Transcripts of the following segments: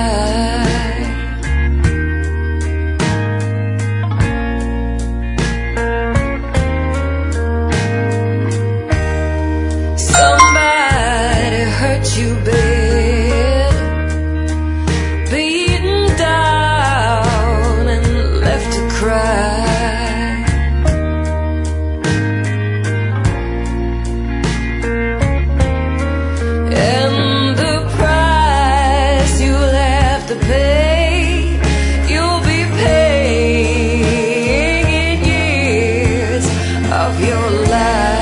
Somebody hurt you bad, beaten down and left to cry. And the price you'll have to pay, you'll be paying in years of your life.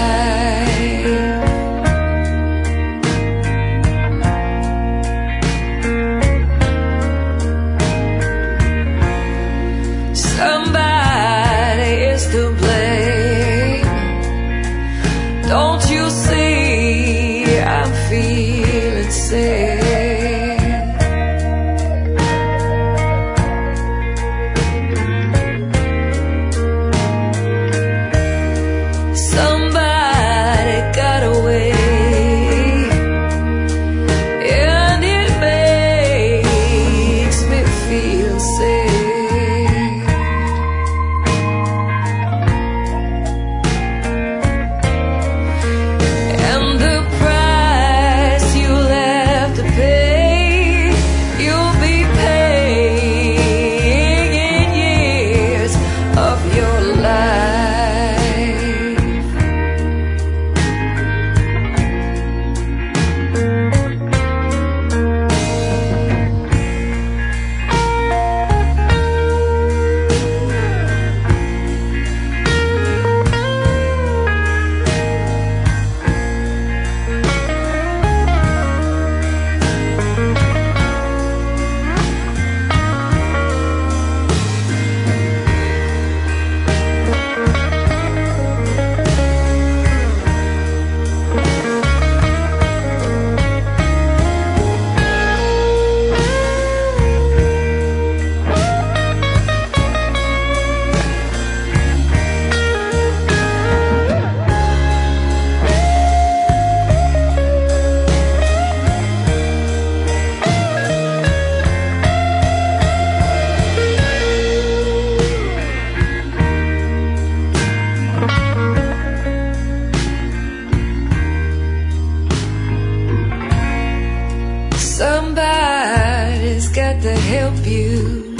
Somebody is to blame. Don't you see I'm feeling sad? Somebody got away, and it makes me feel sad. Somebody's got to help you.